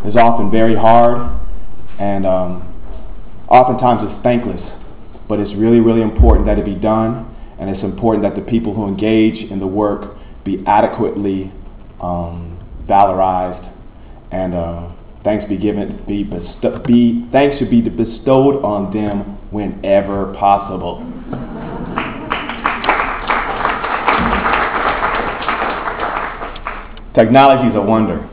is often very hard, and oftentimes it's thankless. But it's really, really important that it be done, and it's important that the people who engage in the work be adequately valorized, and thanks should be bestowed on them whenever possible. Technology is a wonder.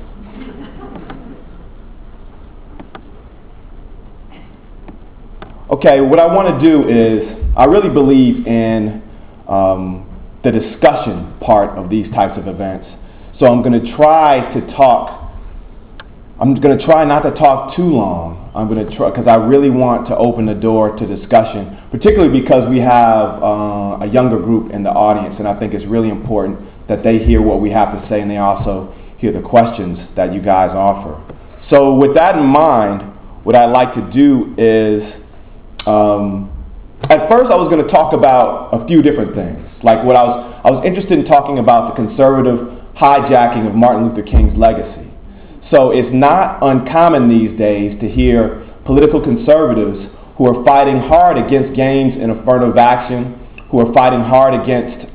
Okay, what I want to do is, I really believe in the discussion part of these types of events. So I'm going to try not to talk too long. I'm going to try, because I really want to open the door to discussion, particularly because we have a younger group in the audience, and I think it's really important that they hear what we have to say, and they also hear the questions that you guys offer. So with that in mind, what I'd like to do is, at first I was going to talk about a few different things. Like what I was interested in talking about the conservative hijacking of Martin Luther King's legacy. So it's not uncommon these days to hear political conservatives who are fighting hard against gains in affirmative action, who are fighting hard against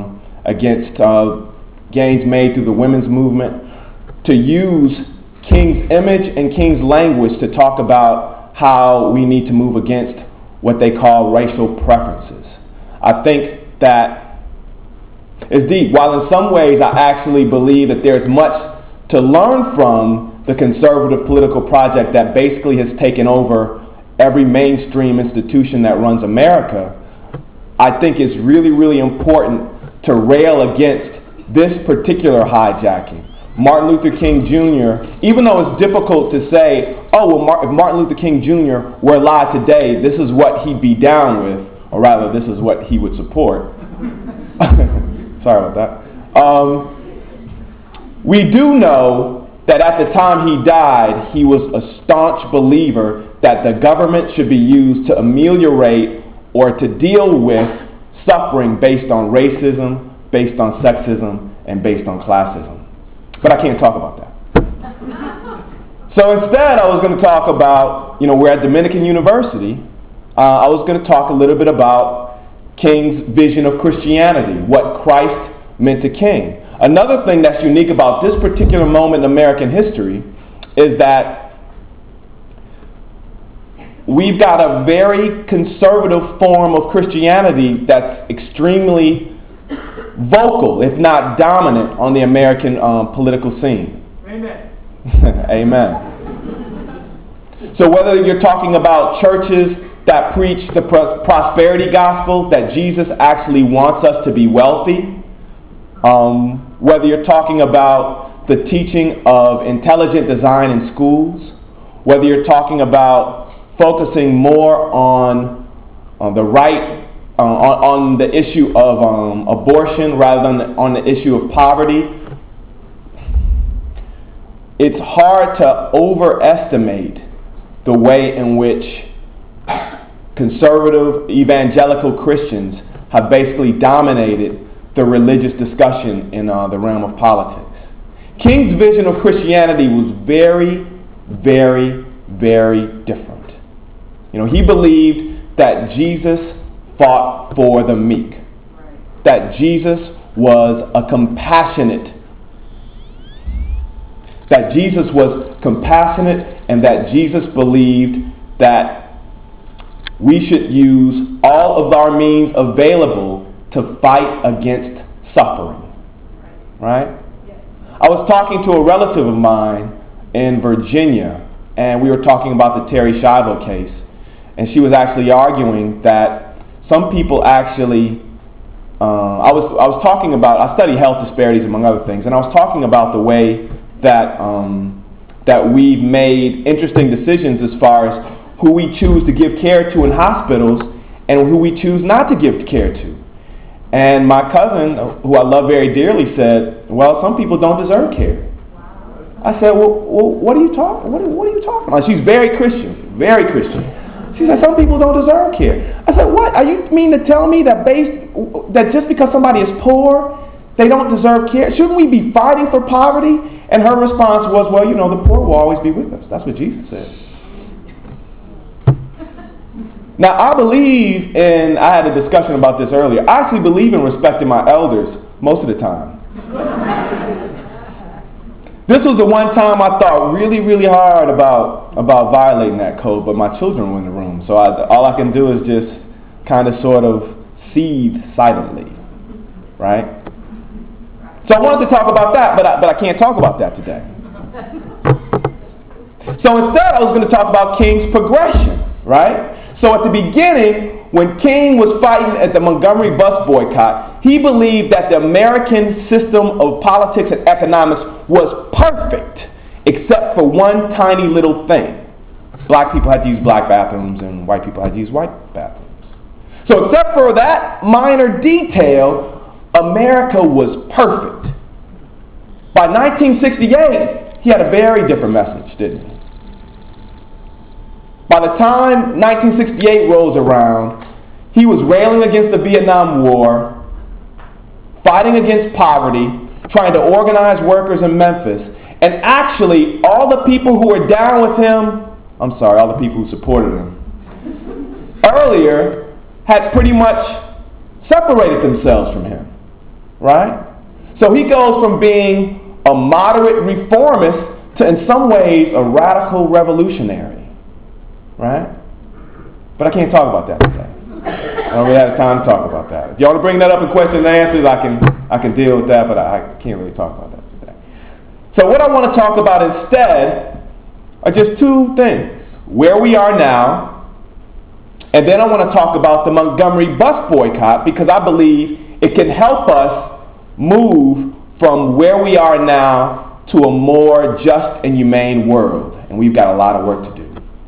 gains made through the women's movement, to use King's image and King's language to talk about how we need to move against what they call racial preferences. I think that is deep. While in some ways I actually believe that there's much to learn from the conservative political project that basically has taken over every mainstream institution that runs America, I think it's really, really important to rail against this particular hijacking. Martin Luther King Jr., even though it's difficult to say, oh, well, if Martin Luther King Jr. were alive today, this is what he'd be down with, or rather, this is what he would support. Sorry about that. We do know that at the time he died, he was a staunch believer that the government should be used to ameliorate or to deal with suffering based on racism, based on sexism, and based on classism. But I can't talk about that. So instead, I was going to talk about, we're at Dominican University. I was going to talk a little bit about King's vision of Christianity, what Christ meant to King. Another thing that's unique about this particular moment in American history is that we've got a very conservative form of Christianity that's extremely vocal, if not dominant, on the American political scene. Amen. Amen. So whether you're talking about churches that preach the prosperity gospel, that Jesus actually wants us to be wealthy, whether you're talking about the teaching of intelligent design in schools, whether you're talking about focusing more on the right, on the issue of abortion rather than on the issue of poverty, it's hard to overestimate the way in which conservative evangelical Christians have basically dominated the religious discussion in the realm of politics. King's vision of Christianity was very, very, very different. He believed that Jesus fought for the meek, that Jesus was compassionate, and that Jesus believed that we should use all of our means available to fight against suffering. Right? I was talking to a relative of mine in Virginia, and we were talking about the Terry Schiavo case, and she was actually arguing that some people actually, I study health disparities among other things, and I was talking about the way that we've made interesting decisions as far as who we choose to give care to in hospitals and who we choose not to give care to. And my cousin, who I love very dearly, said, well, some people don't deserve care. Wow. I said, well, what are you talking about? She's very Christian, very Christian. She said, some people don't deserve care. I said, what? Are you mean to tell me that just because somebody is poor, They don't deserve care. Shouldn't we be fighting for poverty? And her response was, well, the poor will always be with us. That's what Jesus said. Now, I believe in, I had a discussion about this earlier, I actually believe in respecting my elders most of the time. This was the one time I thought really, really hard about violating that code, but my children were in the room, so all I can do is just kind of sort of seethe silently, right? So I wanted to talk about that, but I can't talk about that today. So instead, I was going to talk about King's progression, right? So at the beginning, when King was fighting at the Montgomery bus boycott, he believed that the American system of politics and economics was perfect, except for one tiny little thing. Black people had to use black bathrooms and white people had to use white bathrooms. So except for that minor detail, America was perfect. By 1968, he had a very different message, didn't he? By the time 1968 rolls around, he was railing against the Vietnam War, fighting against poverty, trying to organize workers in Memphis, and actually all the people who were down with him, all the people who supported him, earlier had pretty much separated themselves from him, right? So he goes from being a moderate reformist to, in some ways, a radical revolutionary. Right? But I can't talk about that today. I don't really have time to talk about that. If you want to bring that up in question and answers, I can deal with that, but I can't really talk about that today. So what I want to talk about instead are just two things. Where we are now, and then I want to talk about the Montgomery bus boycott, because I believe it can help us move from where we are now to a more just and humane world. And we've got a lot of work to do.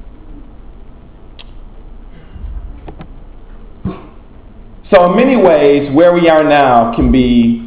So in many ways, where we are now can be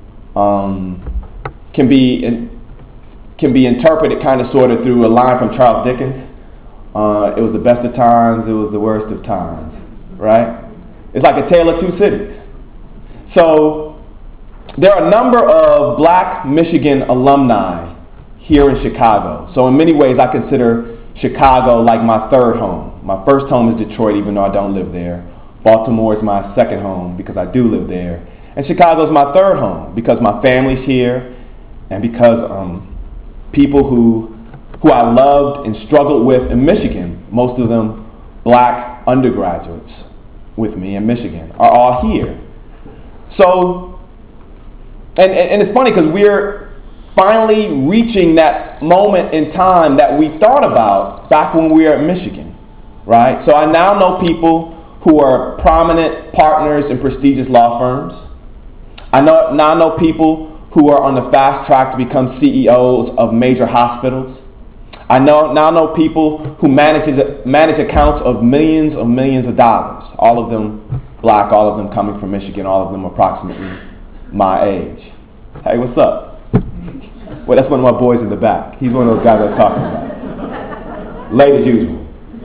interpreted kind of sort of through a line from Charles Dickens. It was the best of times, it was the worst of times, right? It's like a tale of two cities. So there are a number of Black Michigan alumni here in Chicago. So in many ways, I consider Chicago like my third home. My first home is Detroit, even though I don't live there. Baltimore is my second home because I do live there. And Chicago is my third home because my family's here and because people who I loved and struggled with in Michigan, most of them Black undergraduates with me in Michigan, are all here. So, and it's funny because we're finally reaching that moment in time that we thought about back when we were at Michigan, right? So I now know people who are prominent partners in prestigious law firms. I now know people who are on the fast track to become CEOs of major hospitals. I now know people who manage accounts of millions of dollars, all of them Black, all of them coming from Michigan, all of them approximately my age. Hey, what's up? Well, that's one of my boys in the back. He's one of those guys I was talking about. Late as usual.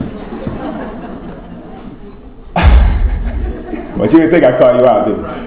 But you didn't think I called you out,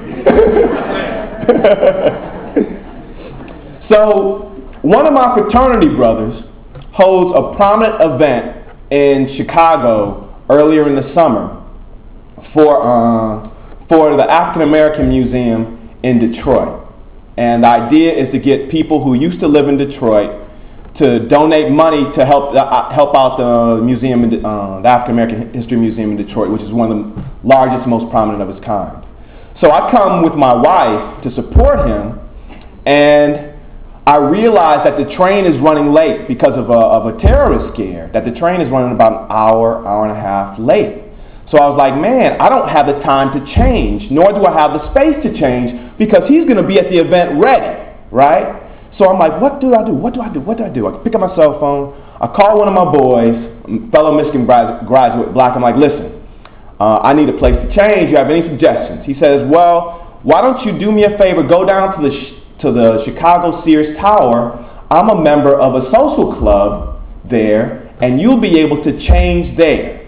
did you? So, one of my fraternity brothers holds a prominent event in Chicago earlier in the summer for the African American Museum in Detroit. And the idea is to get people who used to live in Detroit to donate money to help out the museum, the African American History Museum in Detroit, which is one of the largest, most prominent of its kind. So I come with my wife to support him, and I realize that the train is running late because of a terrorist scare, that the train is running about an hour and a half late. So I was like, man, I don't have the time to change, nor do I have the space to change, because he's going to be at the event ready, right? So I'm like, what do I do? I pick up my cell phone, I call one of my boys, fellow Michigan graduate, Black. I'm like, listen, I need a place to change. You have any suggestions? He says, well, why don't you do me a favor, go down to the Chicago Sears Tower. I'm a member of a social club there, and you'll be able to change there.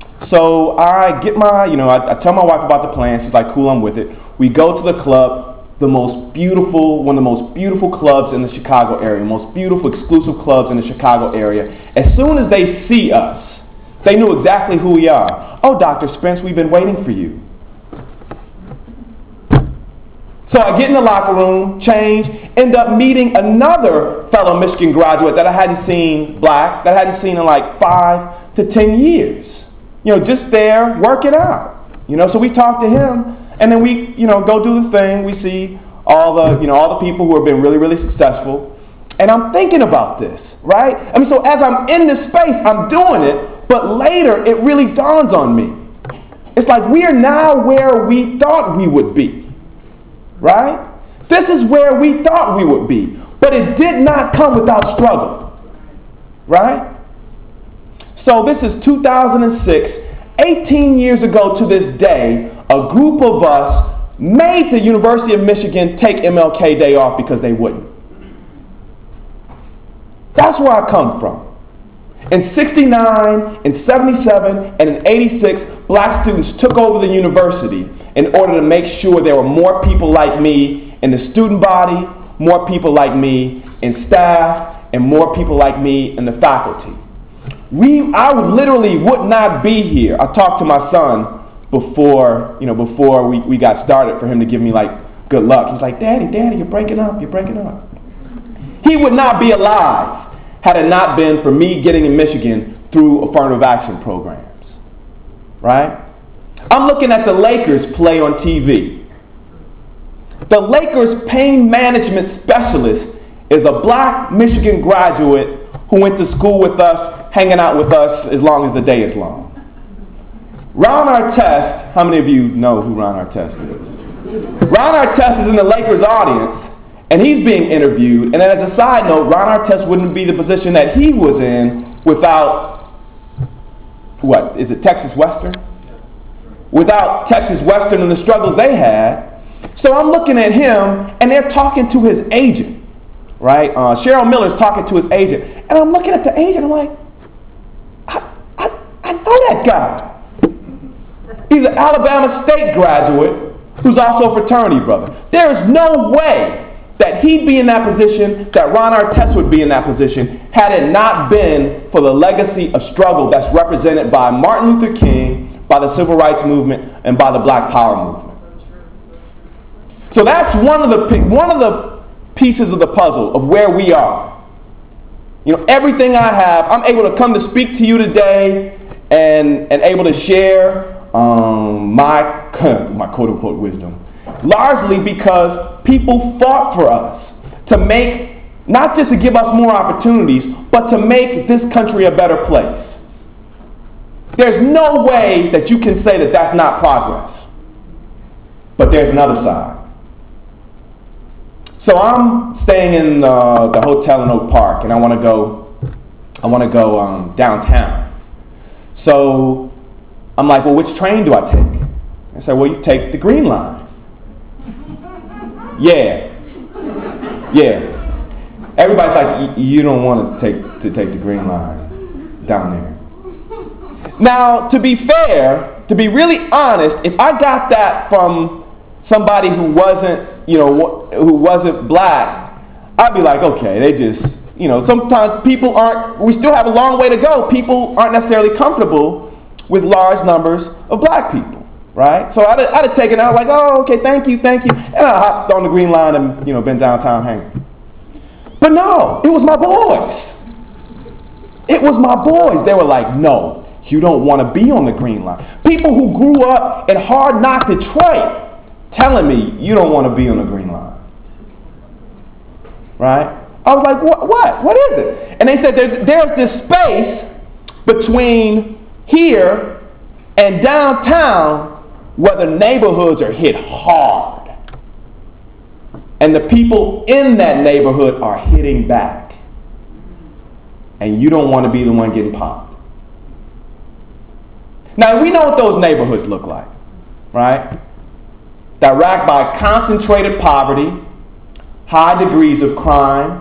So I get I tell my wife about the plan. She's like, cool, I'm with it. We go to the club. one of the most beautiful clubs in the Chicago area, most beautiful exclusive clubs in the Chicago area. As soon as they see us, they knew exactly who we are. Oh, Dr. Spence, we've been waiting for you. So I get in the locker room, change, end up meeting another fellow Michigan graduate that I hadn't seen, black, that I hadn't seen in like 5 to 10 years. Just there, working out. So we talk to him, and then we, go do the thing. We see all the people who have been really, really successful. And I'm thinking about this, right? So as I'm in this space, I'm doing it, but later it really dawns on me. It's like we are now where we thought we would be, right? This is where we thought we would be, but it did not come without struggle, right? So this is 2006, 18 years ago to this day, a group of us made the University of Michigan take MLK Day off because they wouldn't. That's where I come from. In 69, in 77, and in 86, black students took over the university in order to make sure there were more people like me in the student body, more people like me in staff, and more people like me in the faculty. I literally would not be here. I talked to my son before we got started for him to give me good luck. He's like, Daddy, you're breaking up. He would not be alive had it not been for me getting in Michigan through affirmative action programs, right? I'm looking at the Lakers play on TV. The Lakers pain management specialist is a black Michigan graduate who went to school with us, hanging out with us as long as the day is long. Ron Artest, how many of you know who Ron Artest is? Ron Artest is in the Lakers audience, and he's being interviewed. And then as a side note, Ron Artest wouldn't be the position that he was in without, Texas Western? Without Texas Western and the struggles they had. So I'm looking at him, and they're talking to his agent, right? Cheryl Miller's talking to his agent. And I'm looking at the agent, I'm like, I know that guy. He's an Alabama State graduate who's also a fraternity brother. There is no way that he'd be in that position, that Ron Artest would be in that position, had it not been for the legacy of struggle that's represented by Martin Luther King, by the Civil Rights Movement, and by the Black Power Movement. So that's one of the pieces of the puzzle of where we are. Everything I have, I'm able to come to speak to you today and able to share my quote-unquote wisdom, largely because people fought for us to make, not just to give us more opportunities, but to make this country a better place. There's no way that you can say that that's not progress. But there's another side. So I'm staying in the hotel in Oak Park, and I want to go downtown. So I'm like, well, which train do I take? I said, well, you take the Green Line. Yeah. Everybody's like, you don't want to take the Green Line down there. Now, to be fair, to be really honest, if I got that from somebody who wasn't black, I'd be like, okay, they just, sometimes people we still have a long way to go. People aren't necessarily comfortable with large numbers of black people, right? So I'd have taken out like, oh, okay, thank you. And I hopped on the Green Line and, been downtown hanging. But no, it was my boys. They were like, no, you don't want to be on the Green Line. People who grew up in hard knock Detroit telling me you don't want to be on the Green Line, right? I was like, what is it? And they said there's this space between here and downtown where the neighborhoods are hit hard. And the people in that neighborhood are hitting back. And you don't want to be the one getting popped. Now, we know what those neighborhoods look like, right? They're racked by concentrated poverty, high degrees of crime.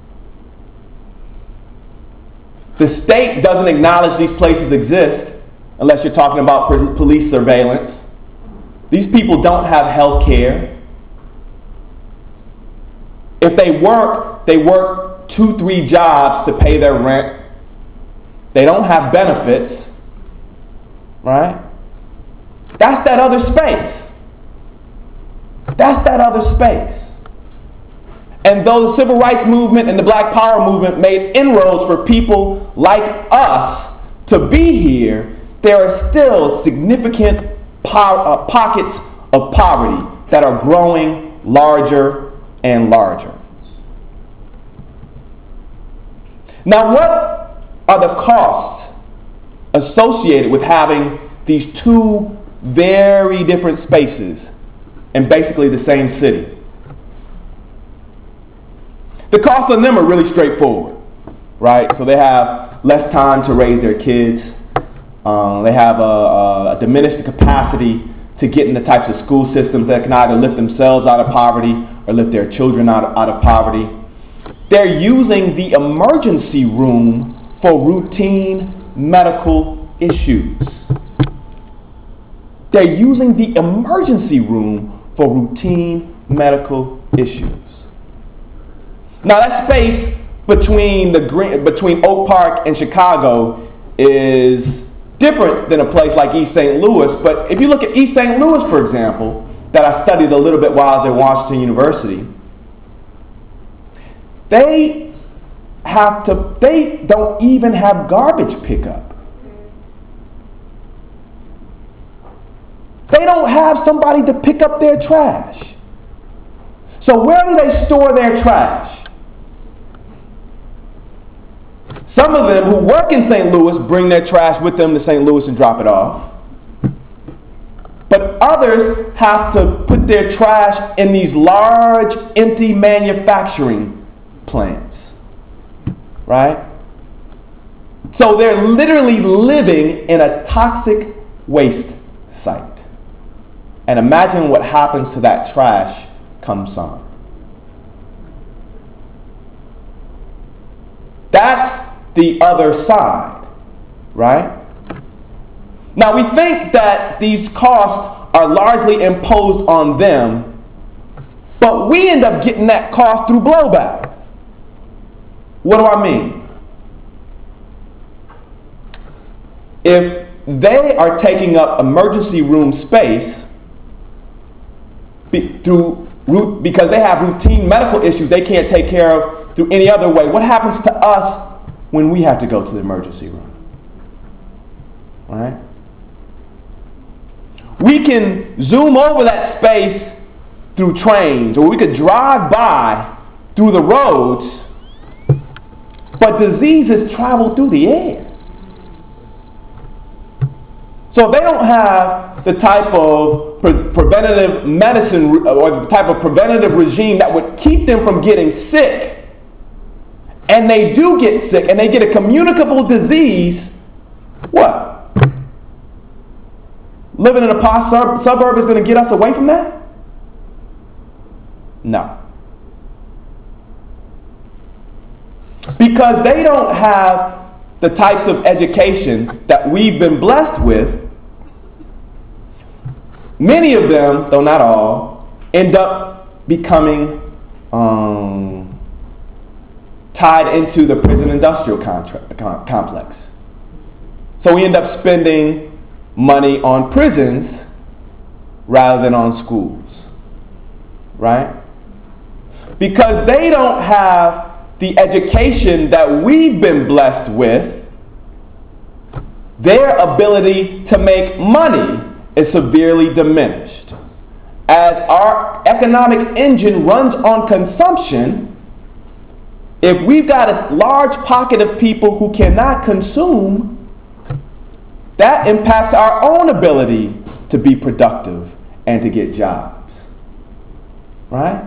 The state doesn't acknowledge these places exist unless you're talking about police surveillance. These people don't have health care. If they work 2-3 jobs to pay their rent. They don't have benefits, right? That's that other space. That's that other space. And though the civil rights movement and the black power movement made inroads for people like us to be here, there are still significant pockets of poverty that are growing larger and larger. Now, what are the costs associated with having these two very different spaces in basically the same city? The costs on them are really straightforward, right? So they have less time to raise their kids. They have a diminished capacity to get in the types of school systems that can either lift themselves out of poverty or lift their children out of poverty. They're using the emergency room for routine medical issues. They're using the emergency room for routine medical issues. Now that space between Oak Park and Chicago is different than a place like East St. Louis, but if you look at East St. Louis, for example, that I studied a little bit while I was at Washington University, they don't even have garbage pickup. They don't have somebody to pick up their trash. So where do they store their trash? Some of them who work in St. Louis bring their trash with them to St. Louis and drop it off. But others have to put their trash in these large, empty manufacturing plants. Right? So they're literally living in a toxic waste site. And imagine what happens to that trash come summer. That's the other side, right? Now we think that these costs are largely imposed on them, but we end up getting that cost through blowback. What do I mean? If they are taking up emergency room space because they have routine medical issues they can't take care of through any other way, what happens to us when we have to go to the emergency room? Right? We can zoom over that space through trains, or we could drive by through the roads, but diseases travel through the air. So if they don't have the type of preventative medicine or the type of preventative regime that would keep them from getting sick, and they do get sick and they get a communicable disease, what? Living in a posh suburb is going to get us away from that? No. Because they don't have the types of education that we've been blessed with. Many of them, though not all, end up becoming tied into the prison industrial complex. So we end up spending money on prisons rather than on schools, right? Because they don't have the education that we've been blessed with, their ability to make money is severely diminished. As our economic engine runs on consumption, if we've got a large pocket of people who cannot consume, that impacts our own ability to be productive and to get jobs. Right?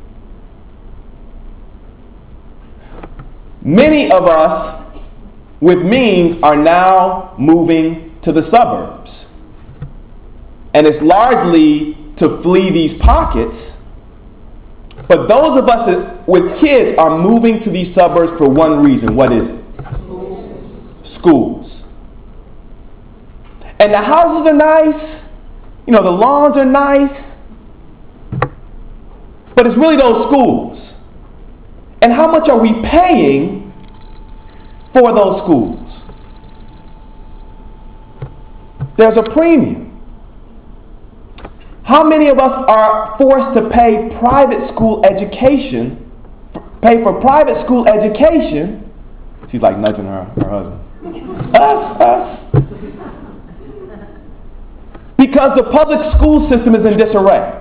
Many of us with means are now moving to the suburbs. And it's largely to flee these pockets. But those of us with kids are moving to these suburbs for one reason. What is it? Schools. And the houses are nice. You know, the lawns are nice. But it's really those schools. And how much are we paying for those schools? There's a premium. How many of us are forced to pay private school education, pay for private school education? She's like nudging her husband. Us. Because the public school system is in disarray.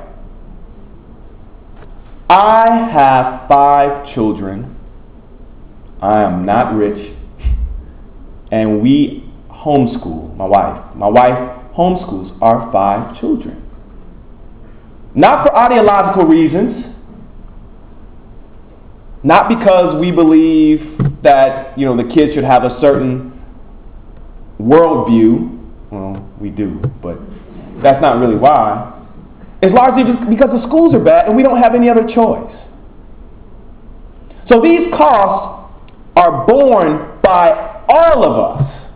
I have 5 children. I am not rich. And we homeschool, my wife. My wife homeschools our 5 children. Not for ideological reasons. Not because we believe that, the kids should have a certain worldview. Well, we do, but that's not really why. It's largely because the schools are bad and we don't have any other choice. So these costs are borne by all of us.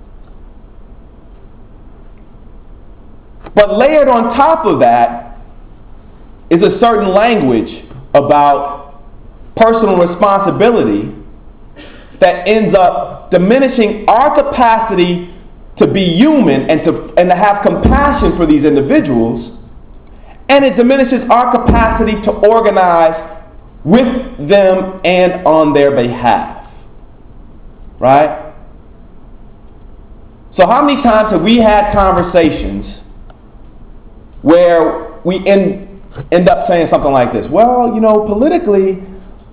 But layered on top of that is a certain language about personal responsibility that ends up diminishing our capacity to be human and to have compassion for these individuals. And it diminishes our capacity to organize with them and on their behalf. Right? So how many times have we had conversations where we end up saying something like this? Well, politically,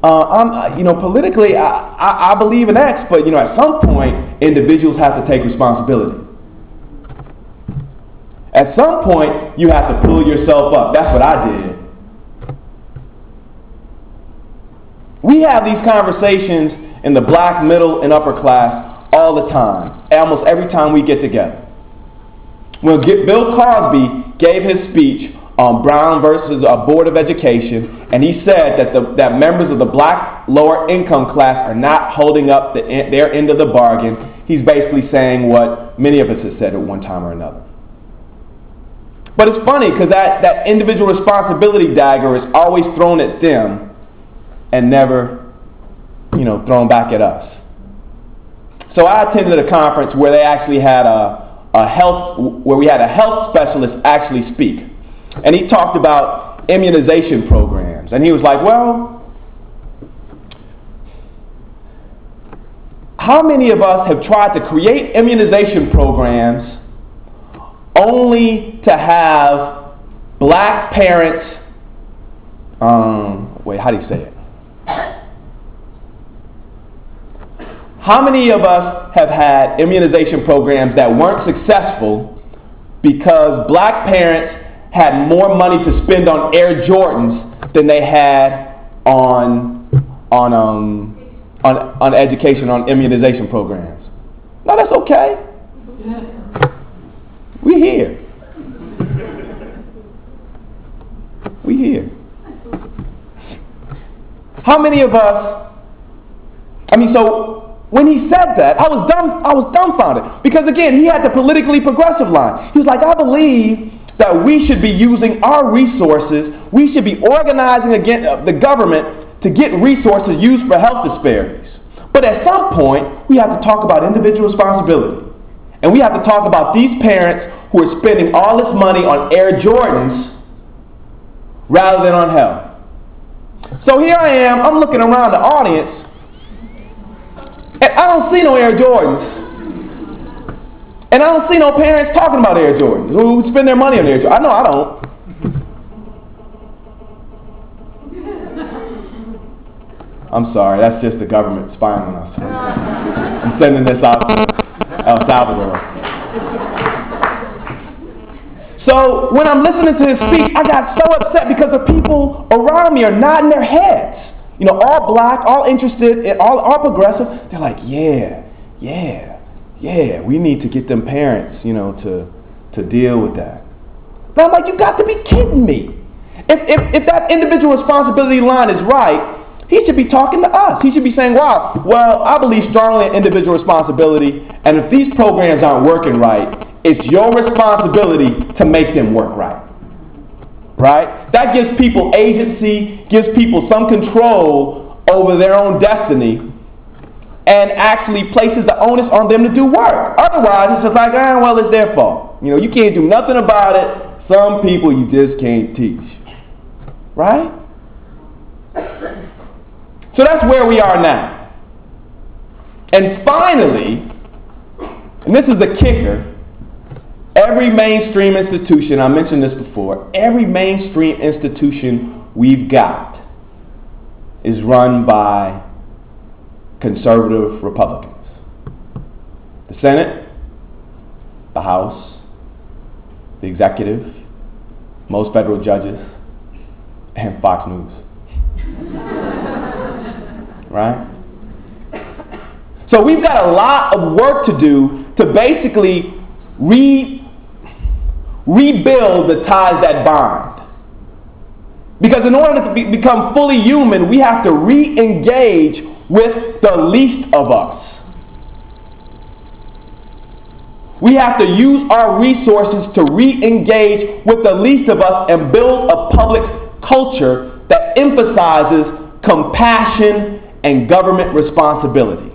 I believe in X, but at some point, individuals have to take responsibility. At some point, you have to pull yourself up. That's what I did. We have these conversations in the black, middle, and upper class all the time, almost every time we get together. When Bill Cosby gave his speech on Brown versus Board of Education, and he said that members of the black lower income class are not holding up their end of the bargain, he's basically saying what many of us have said at one time or another. But it's funny because that individual responsibility dagger is always thrown at them and never, thrown back at us. So I attended a conference where they actually had we had a health specialist actually speak. And he talked about immunization programs. And he was like, well, how many of us have tried to create immunization programs only to have black parents, how do you say it? How many of us have had immunization programs that weren't successful because black parents had more money to spend on Air Jordans than they had on education, on immunization programs? No, that's okay. We here. We here. How many of us, so when he said that, I was dumbfounded. Because again, he had the politically progressive line. He was like, I believe that we should be using our resources, we should be organizing against the government to get resources used for health disparities. But at some point, we have to talk about individual responsibility. And we have to talk about these parents who are spending all this money on Air Jordans rather than on health. So here I am, I'm looking around the audience, and I don't see no Air Jordans. And I don't see no parents talking about Air Jordans who spend their money on Air Jordans. I know I don't. I'm sorry, that's just the government spying on us. I'm sending this out to El Salvador. So when I'm listening to his speech, I got so upset because the people around me are nodding their heads. All black, all interested, all progressive. They're like, yeah, we need to get them parents, to deal with that. But I'm like, you got to be kidding me. If that individual responsibility line is right, he should be talking to us. He should be saying, wow, well, I believe strongly in individual responsibility, and if these programs aren't working right, it's your responsibility to make them work right. Right? That gives people agency, gives people some control over their own destiny and actually places the onus on them to do work. Otherwise, it's just like, well, it's their fault. You can't do nothing about it. Some people you just can't teach. Right? So that's where we are now. And finally, and this is the kicker, every mainstream institution, I mentioned this before, every mainstream institution we've got is run by conservative Republicans. The Senate, the House, the executive, most federal judges, and Fox News. Right? So we've got a lot of work to do to basically rebuild the ties that bind. Because in order to become fully human, we have to re-engage with the least of us. We have to use our resources to re-engage with the least of us and build a public culture that emphasizes compassion and government responsibility.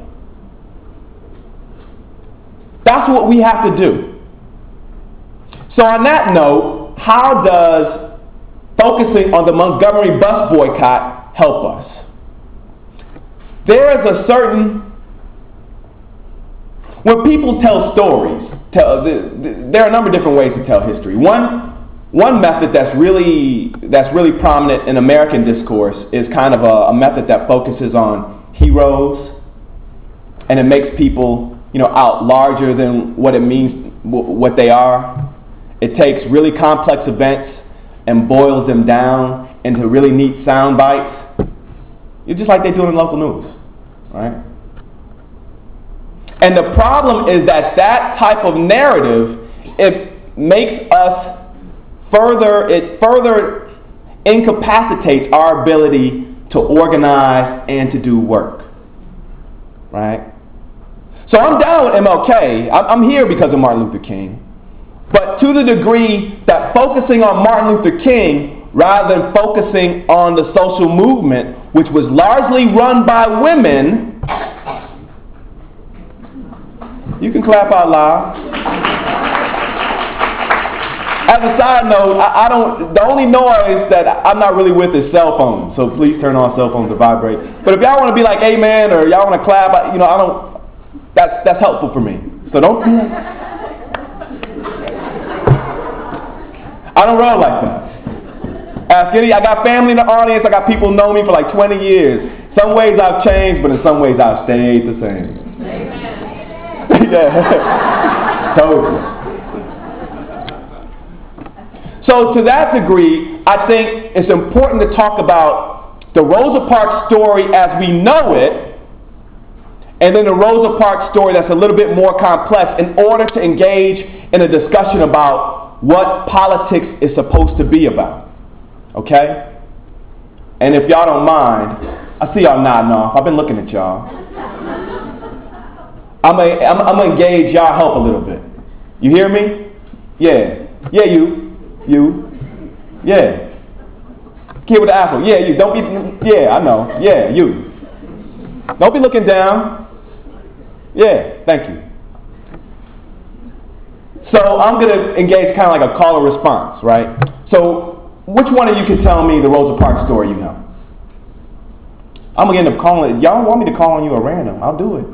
That's what we have to do. So on that note, how does focusing on the Montgomery bus boycott help us? There is a certain, when people tell stories, there are a number of different ways to tell history. One method that's really prominent in American discourse is kind of a method that focuses on heroes, and it makes people, out larger than what it means, what they are. It takes really complex events and boils them down into really neat sound bites. It's just like they do in local news, right? And the problem is that type of narrative, it makes us further incapacitates our ability to organize and to do work, right? So I'm down with MLK. I'm here because of Martin Luther King. But to the degree that focusing on Martin Luther King rather than focusing on the social movement, which was largely run by women, you can clap out loud. As a side note, the only noise that I'm not really with is cell phones. So please turn on cell phones to vibrate. But if y'all want to be like amen or y'all want to clap, that's helpful for me. So don't be like, I don't roll like that. Ask I got family in the audience. I got people who know me for like 20 years. Some ways I've changed, but in some ways I've stayed the same. Amen. Yeah. Totally. So to that degree, I think it's important to talk about the Rosa Parks story as we know it, and then the Rosa Parks story that's a little bit more complex in order to engage in a discussion about what politics is supposed to be about. Okay? And if y'all don't mind, I see y'all nodding off. I've been looking at y'all. I'm gonna engage y'all help a little bit. You hear me? Yeah. Yeah, you. Yeah. Kid with the afro. Yeah, you. Don't be. Yeah, I know. Yeah, you. Don't be looking down. Yeah, thank you. So I'm going to engage kind of like a call and response, right? So which one of you can tell me the Rosa Parks story you know? I'm going to end up calling it. Y'all want me to call on you at random? I'll do it.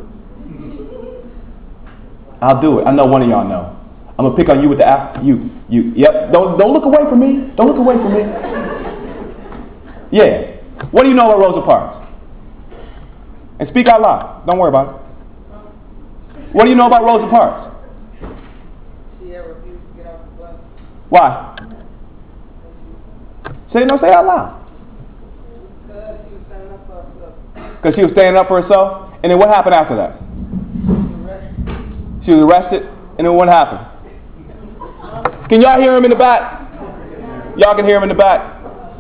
I know one of y'all know. I'm going to pick on you with the you. Yep. Don't look away from me. Don't look away from me. Yeah. What do you know about Rosa Parks? And speak out loud. Don't worry about it. What do you know about Rosa Parks? She had refused to get off the bus. Why? Say it out loud. Because she was standing up for herself. Because she was standing up for herself? And then what happened after that? She was arrested. And then what happened? Can y'all hear him in the back? Y'all can hear him in the back.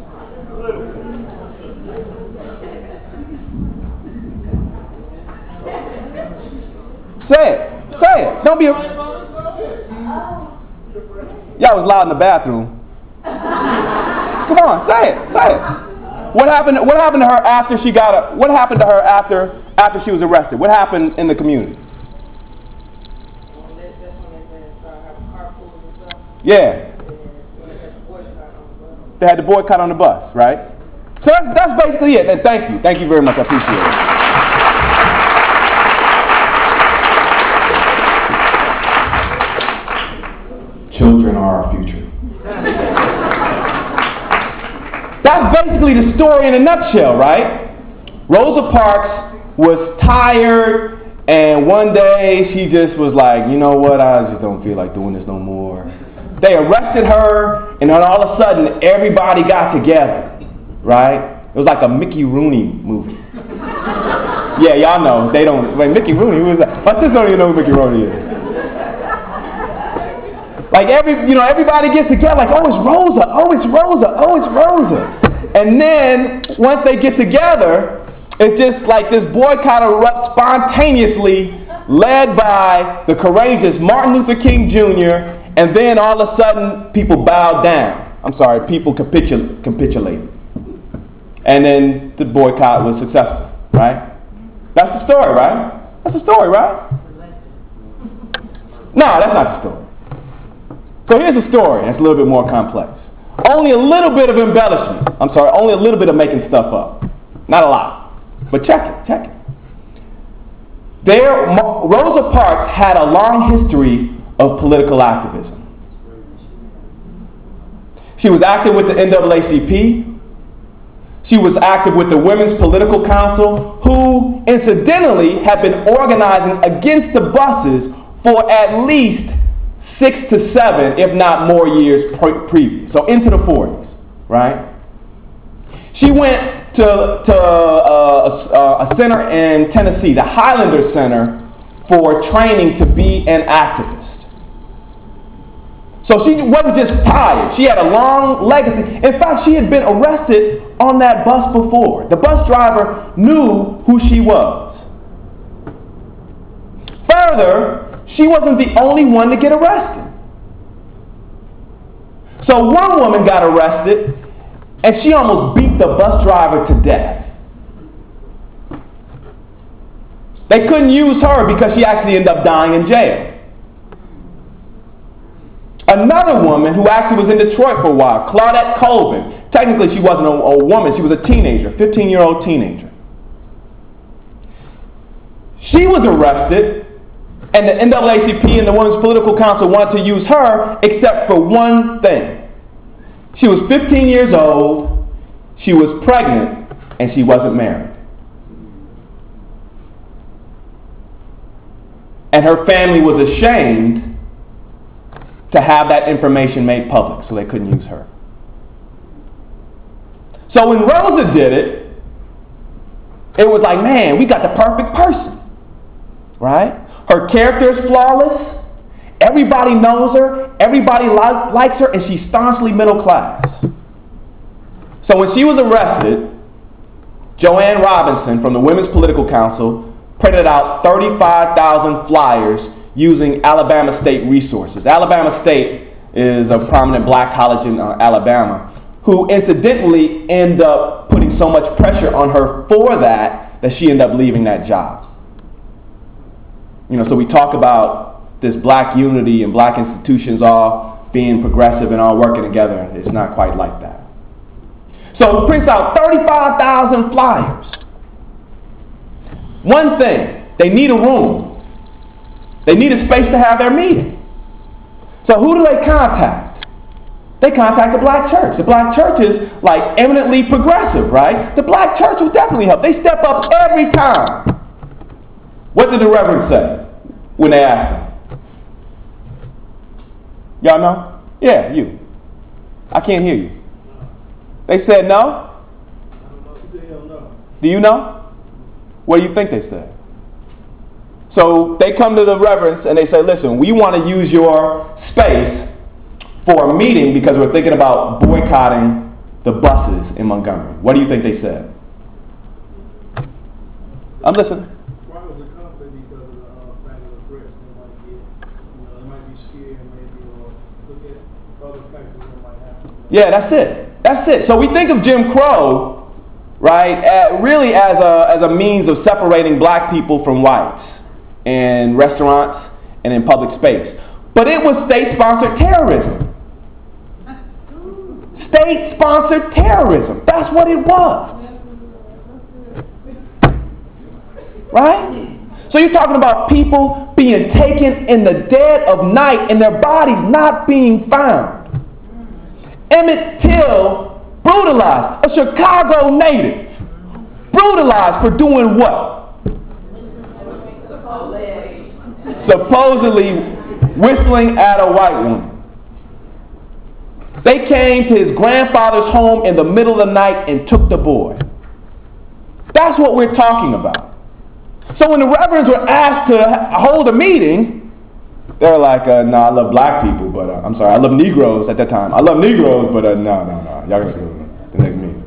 Say it. Don't be Y'all was loud in the bathroom. Come on, say it. What happened to her after she got what happened to her after she was arrested? What happened in the community? That's when they started having carpools and stuff. Yeah. They had the boycott on the bus, right? So that's basically it. And thank you. Thank you very much. I appreciate it. Children are our future. That's basically the story in a nutshell, right? Rosa Parks was tired, and one day she just was like, you know what, I just don't feel like doing this no more. They arrested her, and then all of a sudden, everybody got together, right? It was like a Mickey Rooney movie. Yeah, y'all know. They don't. Wait, Mickey Rooney? Who is that? My sister don't even know who Mickey Rooney is. Like everybody gets together, like, oh, it's Rosa, oh, it's Rosa, oh, it's Rosa. And then, once they get together, it's just like this boycott erupts spontaneously, led by the courageous Martin Luther King Jr., and then all of a sudden, people bowed down. I'm sorry, people capitulated. And then the boycott was successful, right? That's the story, right? That's the story, right? No, that's not the story. So here's the story. It's a little bit more complex. Only a little bit of embellishment. I'm sorry, only a little bit of making stuff up. Not a lot. But check it. Rosa Parks had a long history of political activism. She was active with the NAACP. She was active with the Women's Political Council, who incidentally had been organizing against the buses for at least 6 to 7, if not more years previous. So into the 40s, right? She went to a center in Tennessee, the Highlander Center, for training to be an activist. So she wasn't just tired. She had a long legacy. In fact, she had been arrested on that bus before. The bus driver knew who she was. Further, she wasn't the only one to get arrested. So one woman got arrested, and she almost beat the bus driver to death. They couldn't use her because she actually ended up dying in jail. Another woman who actually was in Detroit for a while, Claudette Colvin. Technically, she wasn't a woman. She was a teenager, 15-year-old teenager. She was arrested, and the NAACP and the Women's Political Council wanted to use her except for one thing. She was 15 years old, she was pregnant, and she wasn't married. And her family was ashamed to have that information made public, so they couldn't use her. So when Rosa did it, it was like, man, we got the perfect person, right? Her character is flawless. Everybody knows her. Everybody likes her, and she's staunchly middle class. So when she was arrested, Joanne Robinson from the Women's Political Council printed out 35,000 flyers using Alabama State resources. Alabama State is a prominent black college in Alabama, who incidentally ended up putting so much pressure on her for that she ended up leaving that job. So we talk about this black unity and black institutions all being progressive and all working together. It's not quite like that. So it prints out 35,000 flyers. One thing, they need a room. They need a space to have their meeting. So who do they contact? They contact the black church. The black church is like eminently progressive, right? The black church will definitely help. They step up every time. What did the reverend say when they asked him? Y'all know? Yeah, you. I can't hear you. They said no? Do you know? What do you think they said? So they come to the reverends and they say, listen, we want to use your space for a meeting because we're thinking about boycotting the buses in Montgomery. What do you think they said? I'm listening. Why was it conflict? Because of the fact of the threats they might get. They might be scared maybe or look at other factors that might happen. Yeah, that's it. That's it. So we think of Jim Crow right? Really as a means of separating black people from whites in restaurants and in public space. But it was state-sponsored terrorism. State-sponsored terrorism. That's what it was. Right? So you're talking about people being taken in the dead of night and their bodies not being found. Emmett Till brutalized, a Chicago native, brutalized for doing what? Supposedly whistling at a white woman. They came to his grandfather's home in the middle of the night and took the boy. That's what we're talking about. So when the reverends were asked to hold a meeting, they were like, no, I love black people, but I'm sorry, I love Negroes at that time. I love Negroes, but no. Y'all gotta go to the next meeting.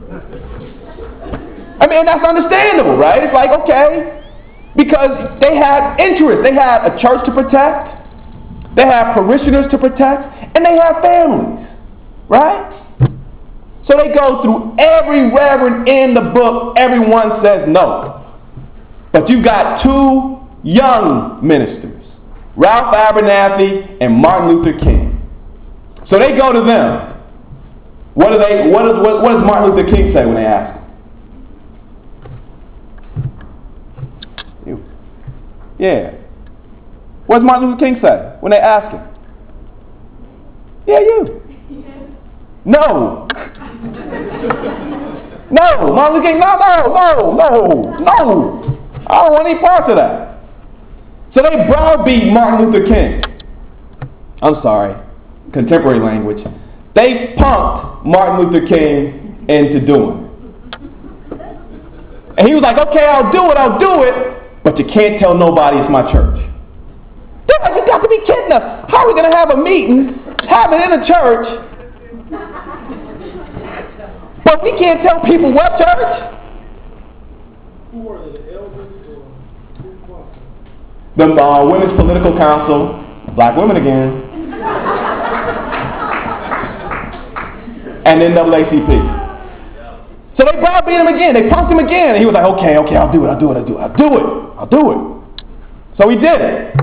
I mean, that's understandable, right? It's like, okay, because they had interests. They had a church to protect. They have parishioners to protect, and they have families, right? So they go through every reverend in the book. Everyone says no. But you got two young ministers, Ralph Abernathy and Martin Luther King. So they go to them. What does Martin Luther King say when they ask him? You. Yeah. What does Martin Luther King say when they ask him? Yeah, you. No. No. Martin Luther King, no. I don't want any parts of that. So they browbeat Martin Luther King. I'm sorry, contemporary language. They punked Martin Luther King into doing it. And he was like, okay, I'll do it, but you can't tell nobody it's my church. They're like, you got to be kidding us. How are we going to have a meeting, have it in a church, but we can't tell people what church? Who are they, the elders or who was it? The Women's Political Council, black women again, and NAACP. So they browbeat him again. They punked him again. And he was like, okay, I'll do it. So he did it.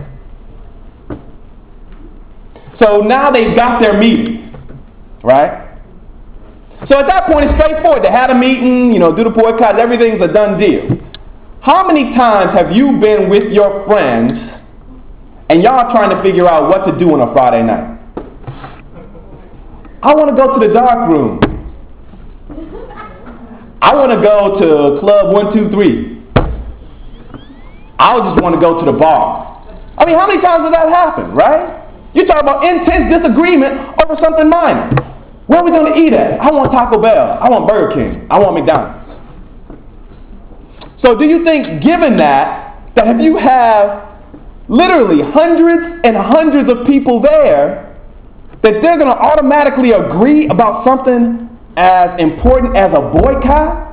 So now they've got their meeting, right? So at that point, it's straightforward. They had a meeting, do the boycott, everything's a done deal. How many times have you been with your friends and y'all trying to figure out what to do on a Friday night? I want to go to the dark room. I want to go to Club 123. I just want to go to the bar. I mean, how many times does that happen, right? You're talking about intense disagreement over something minor. Where are we going to eat at? I want Taco Bell. I want Burger King. I want McDonald's. So do you think, given that if you have literally hundreds and hundreds of people there, that they're going to automatically agree about something as important as a boycott?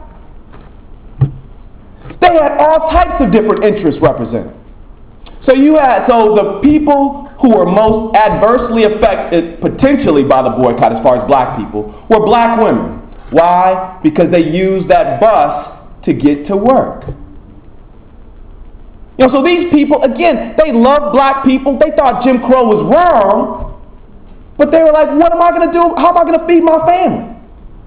They had all types of different interests represented. So the people who were most adversely affected potentially by the boycott as far as black people were black women. Why? Because they used that bus to get to work. So these people, again, they loved black people. They thought Jim Crow was wrong, but they were like, what am I going to do? How am I going to feed my family?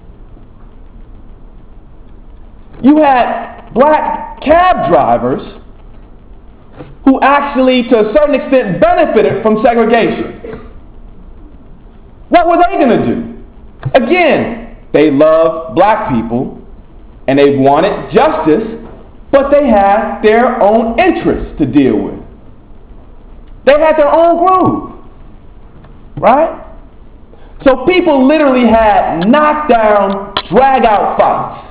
You had black cab drivers who actually, to a certain extent, benefited from segregation. What were they going to do? Again, they loved black people and they wanted justice, but they had their own interests to deal with. They had their own groove, right? So people literally had knockdown, drag-out fights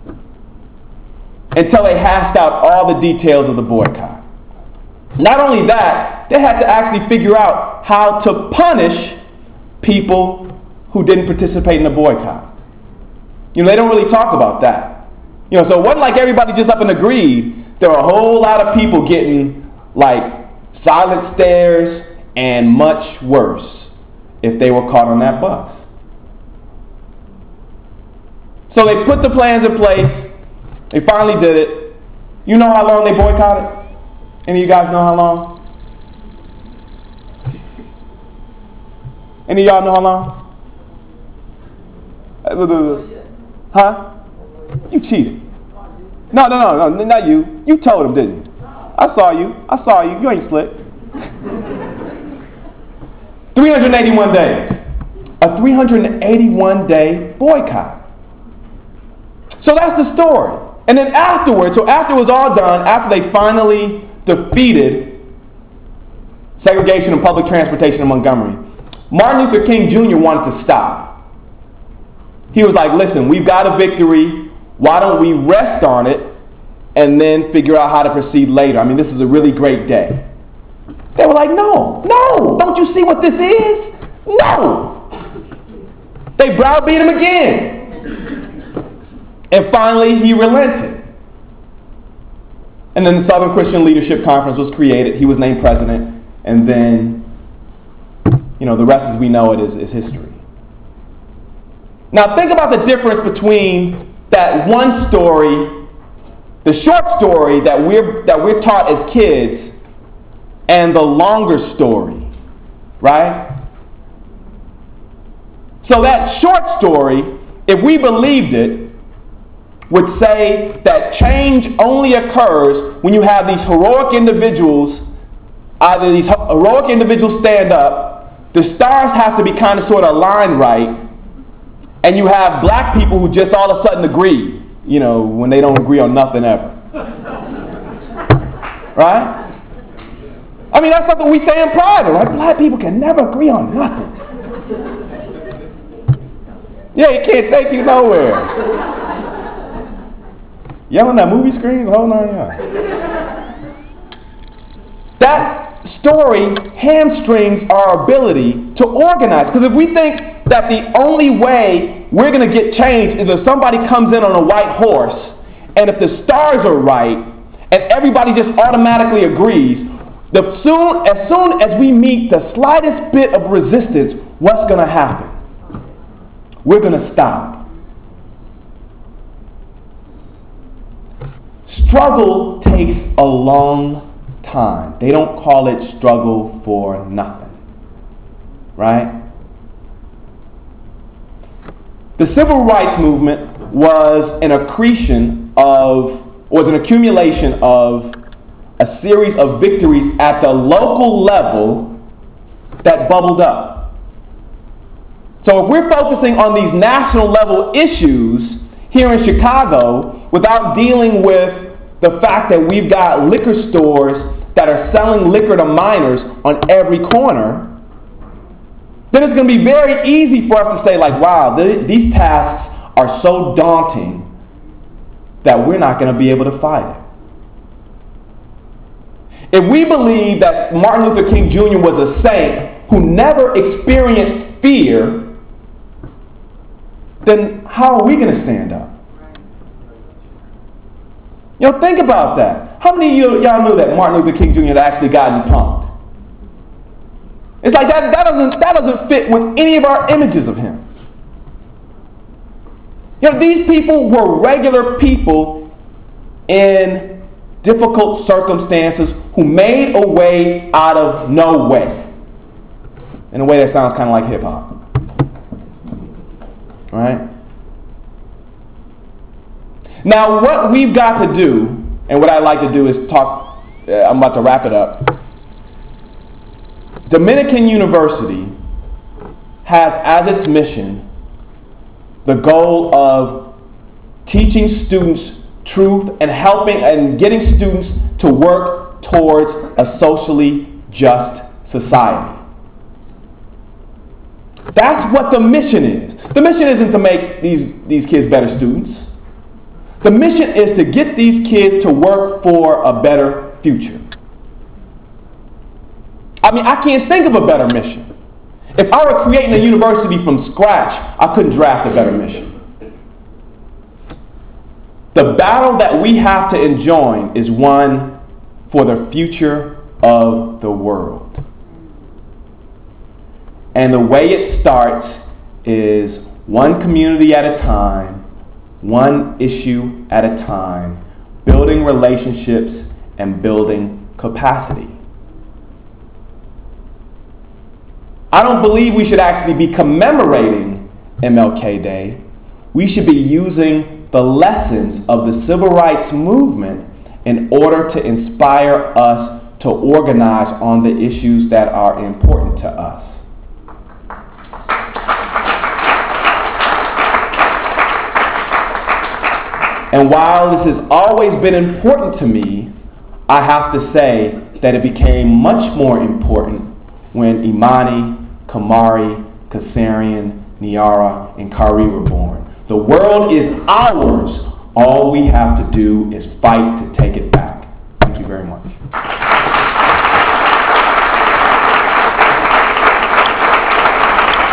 until they hashed out all the details of the boycott. Not only that, they had to actually figure out how to punish people who didn't participate in the boycott. They don't really talk about that. So it wasn't like everybody just up and agreed. There were a whole lot of people getting silent stares and much worse if they were caught on that bus. So they put the plans in place. They finally did it. You know how long they boycotted? Any of you guys know how long? Any of y'all know how long? Huh? You cheated. No, not you. You told him, didn't you? I saw you. You ain't slick. 381 days. A 381-day boycott. So that's the story. And then afterwards, so after it was all done, after they finally defeated segregation and public transportation in Montgomery, Martin Luther King Jr. wanted to stop. He was like, listen, we've got a victory. Why don't we rest on it and then figure out how to proceed later? I mean, this is a really great day. They were like, no, don't you see what this is? No. They browbeat him again. And finally, he relented. And then the Southern Christian Leadership Conference was created. He was named president. And then, the rest, as we know it, is history. Now, think about the difference between that one story, the short story that we're taught as kids, and the longer story, right? So that short story, if we believed it, would say that change only occurs when you have these heroic individuals, either these heroic individuals stand up, the stars have to be kind of sort of aligned right, and you have black people who just all of a sudden agree, when they don't agree on nothing ever. Right? I mean, that's something we say in private, right? Black people can never agree on nothing. Yeah, it can't take you nowhere. Yelling at movie screens, hold on, yeah. That story hamstrings our ability to organize. Because if we think that the only way we're going to get change is if somebody comes in on a white horse, and if the stars are right, and everybody just automatically agrees, as soon as we meet the slightest bit of resistance, what's going to happen? We're going to stop. Struggle takes a long time. They don't call it struggle for nothing. Right? The civil rights movement was an accumulation of a series of victories at the local level that bubbled up. So if we're focusing on these national level issues here in Chicago without dealing with the fact that we've got liquor stores that are selling liquor to minors on every corner, then it's going to be very easy for us to say, like, wow, these tasks are so daunting that we're not going to be able to fight it. If we believe that Martin Luther King Jr. was a saint who never experienced fear, then how are we going to stand up? Think about that. How many of y'all knew that Martin Luther King Jr. had actually gotten punked? It's like that doesn't fit with any of our images of him. These people were regular people in difficult circumstances who made a way out of no way. In a way that sounds kind of like hip hop. Right? Now, what we've got to do, and what I'd like to do is talk, I'm about to wrap it up. Dominican University has as its mission the goal of teaching students truth and helping and getting students to work towards a socially just society. That's what the mission is. The mission isn't to make these kids better students. The mission is to get these kids to work for a better future. I mean, I can't think of a better mission. If I were creating a university from scratch, I couldn't draft a better mission. The battle that we have to enjoin is one for the future of the world. And the way it starts is one community at a time, one issue at a time, building relationships and building capacity. I don't believe we should actually be commemorating MLK Day. We should be using the lessons of the civil rights movement in order to inspire us to organize on the issues that are important to us. And while this has always been important to me, I have to say that it became much more important when Imani, Kamari, Kasarian, Niara, and Kari were born. The world is ours. All we have to do is fight to take it back. Thank you very much.